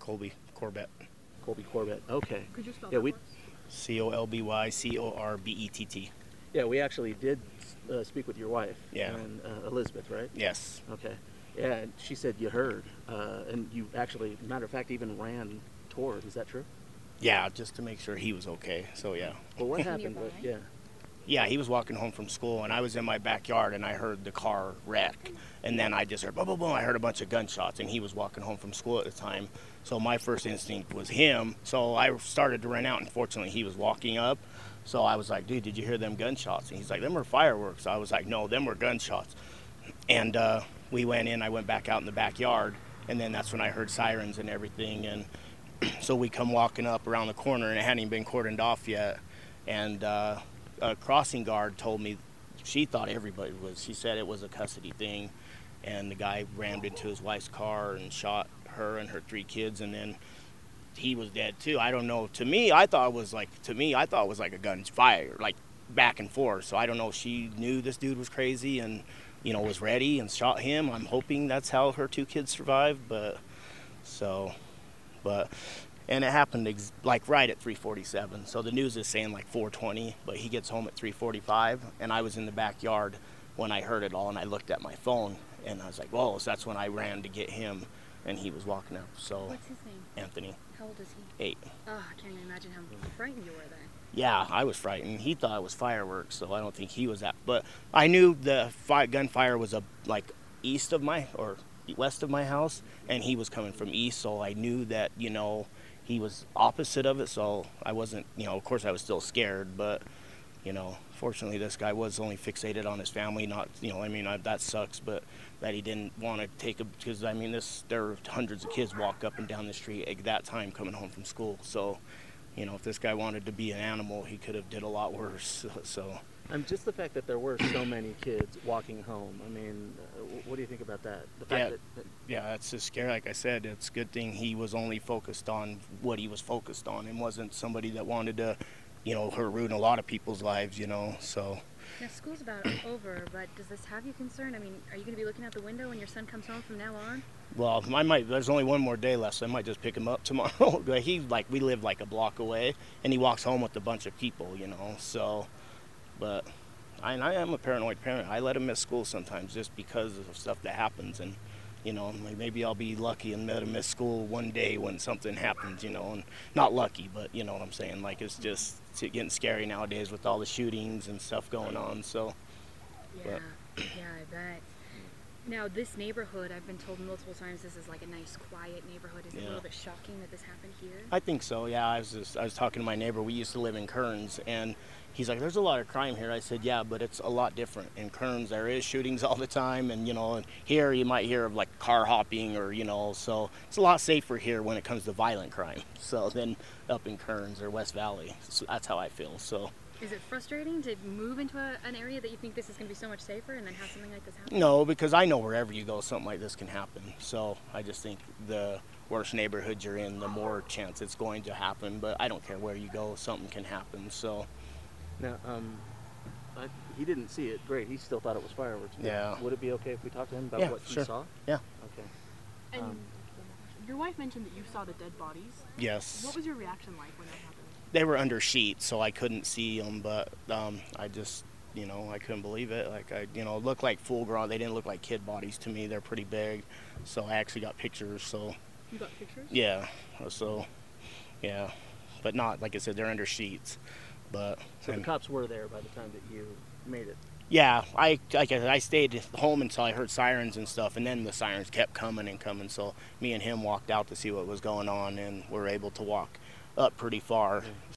Colby Corbett. Colby Corbett. Okay. Could you spell Yeah, that we for us? ColbyCorbett. yeah we actually did speak with your wife. Yeah. And Elizabeth, right? Yes. Okay. Yeah, and she said you heard, and you actually, matter of fact, even ran toward. Is that true? Yeah, just to make sure he was okay. So yeah. Well, what happened? Nearby? Yeah. Yeah, he was walking home from school, and I was in my backyard, and I heard the car wreck. And then I just heard boom, boom, boom. I heard a bunch of gunshots, and he was walking home from school at the time. So my first instinct was him. So I started to run out, and fortunately, he was walking up. So I was like, dude, did you hear them gunshots? And he's like, them were fireworks. I was like, no, them were gunshots. And we went in. I went back out in the backyard, and then that's when I heard sirens and everything. And so we come walking up around the corner, and it hadn't even been cordoned off yet. And a crossing guard told me she thought everybody was. She said it was a custody thing, and the guy rammed into his wife's car and shot her and her 3 kids, and then he was dead too. I don't know. To me, I thought it was like a gunfire, like back and forth. So I don't know if she knew this dude was crazy and was ready and shot him. I'm hoping that's how her 2 kids survived, and it happened like right at 3:47. So the news is saying like 4:20, but he gets home at 3:45, and I was in the backyard when I heard it all, and I looked at my phone, and I was like, whoa, so that's when I ran to get him, and he was walking out. So What's his name? Anthony, How old is he? 8. Oh, I can't even imagine how frightened you were then. Yeah, I was frightened. He thought it was fireworks, so I don't think he was that. But I knew the gunfire was like east of west of my house, and he was coming from east, so I knew that he was opposite of it. So I wasn't, of course I was still scared, but fortunately this guy was only fixated on his family. Not, that sucks, but that he didn't want to take because there were hundreds of kids walk up and down the street at that time coming home from school. So. If this guy wanted to be an animal, he could have did a lot worse. So, Just the fact that there were so many kids walking home. I mean, what do you think about that? The fact that yeah, that's just scary. Like I said, it's a good thing he was only focused on what he was focused on, and wasn't somebody that wanted to, ruin a lot of people's lives. So. Now, school's about over, but does this have you concerned? I mean, are you going to be looking out the window when your son comes home from now on? Well, there's only one more day left, so I might just pick him up tomorrow. We live like a block away, and he walks home with a bunch of people, so, but I am a paranoid parent. I let him miss school sometimes just because of stuff that happens, and, maybe I'll be lucky and let him miss school one day when something happens, and not lucky, but you know what I'm saying, like it's just getting scary nowadays with all the shootings and stuff going on, so. Yeah, I bet. Now, this neighborhood, I've been told multiple times this is like a nice, quiet neighborhood. Is it a little bit shocking that this happened here? I think so, yeah. I was talking to my neighbor. We used to live in Kearns, and he's like, there's a lot of crime here. I said, yeah, but it's a lot different. In Kearns, there is shootings all the time, and, and here you might hear of, like, car hopping or, so it's a lot safer here when it comes to violent crime, so than up in Kearns or West Valley. So that's how I feel, so. Is it frustrating to move into an area that you think this is going to be so much safer and then have something like this happen? No, because I know wherever you go, something like this can happen. So I just think the worse neighborhood you're in, the more chance it's going to happen. But I don't care where you go, something can happen. So. Now, he didn't see it. Great. He still thought it was fireworks. Yeah. Would it be okay if we talked to him about what he saw? Yeah. Okay. And your wife mentioned that you saw the dead bodies. Yes. What was your reaction like when that happened? They were under sheets, so I couldn't see them, but I just, I couldn't believe it. Like, it looked like full-grown. They didn't look like kid bodies to me. They're pretty big, so I actually got pictures, so. You got pictures? Yeah, so, yeah. But not, like I said, they're under sheets, but. So the cops were there by the time that you made it? Yeah, I stayed home until I heard sirens and stuff, and then the sirens kept coming and coming, so me and him walked out to see what was going on, and were able to walk up pretty far.